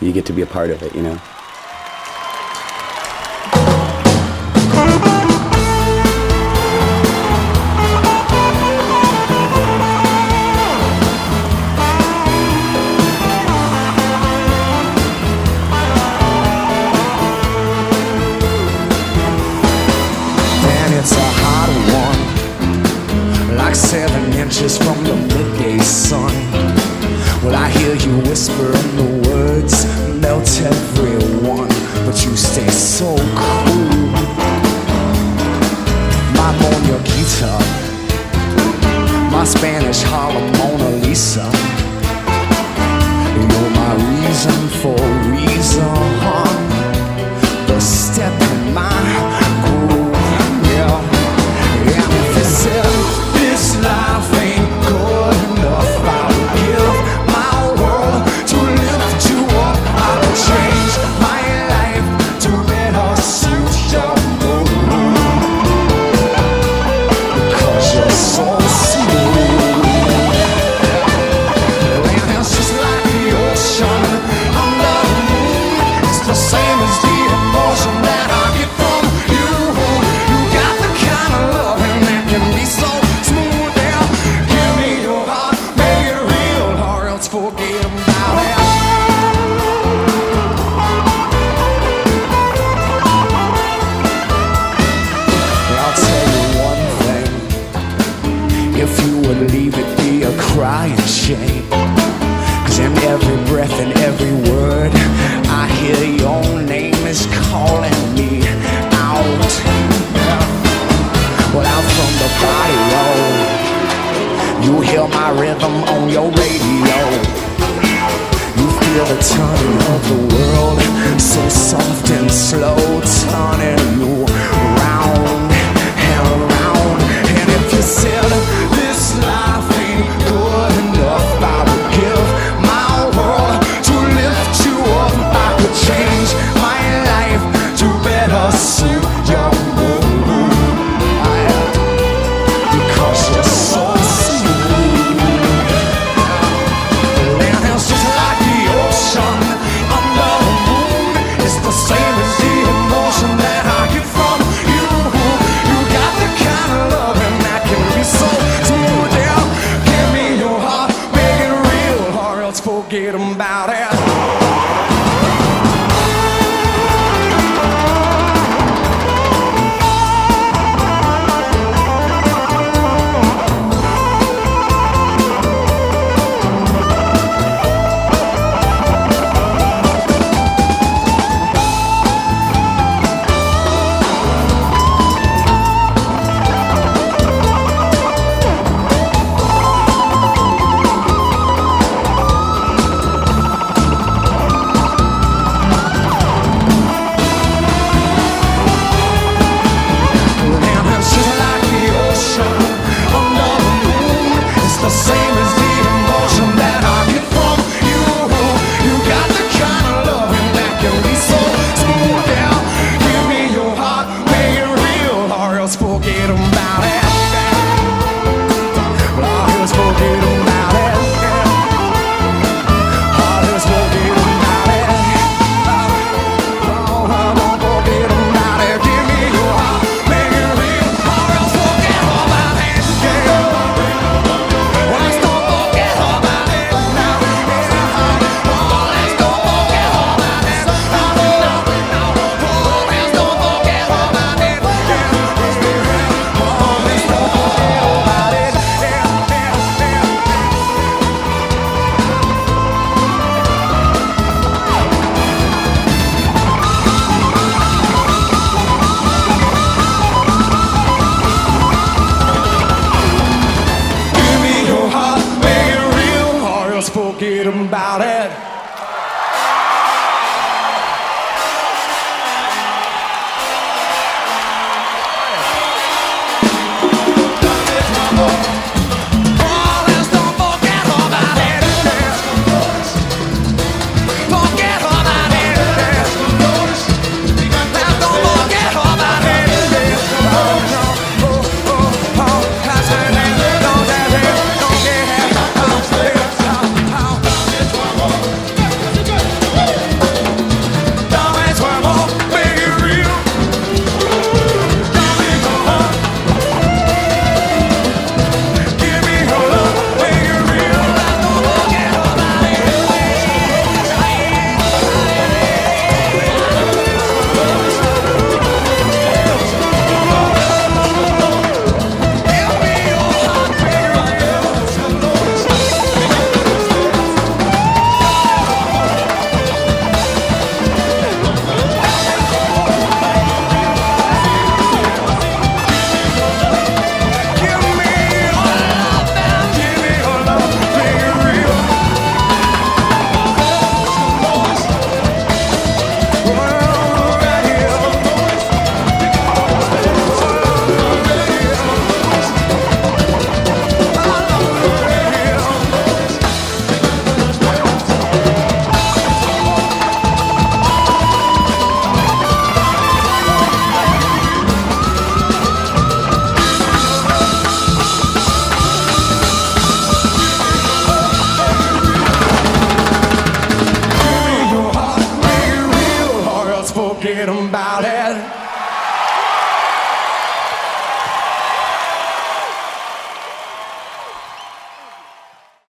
you get to be a part of it, you know? It's a hot one, like 7 inches from the midday sun. Well, I hear you whisper in the words, melt everyone, but you stay so cool. My Mona Guitar, my Spanish Harlem Mona Lisa. You're my reason for reason, the step in my groove. This life ain't good enough. I would give my world to lift you up. I would change my life to better suit your mood, because you're so smooth. And it's just like the ocean under the moon. It's the same as the emotion that I get from you. You got the kind of loving that can be so smooth. Now give me your heart, make it real, or else forget about it. I'll tell you one thing, if you would leave it be a crying shame, 'cause in every breath and every word I hear your name is calling me out. Well, out from the body road, you hear my rhythm on your radio. You feel the turning of the world, so soft and slow, turning you round and around. And if you said this life ain't good enough, I would give my world to lift you up. I could change my life to better suit your mood, because you're so smooth. And it's just like the ocean under forget about it.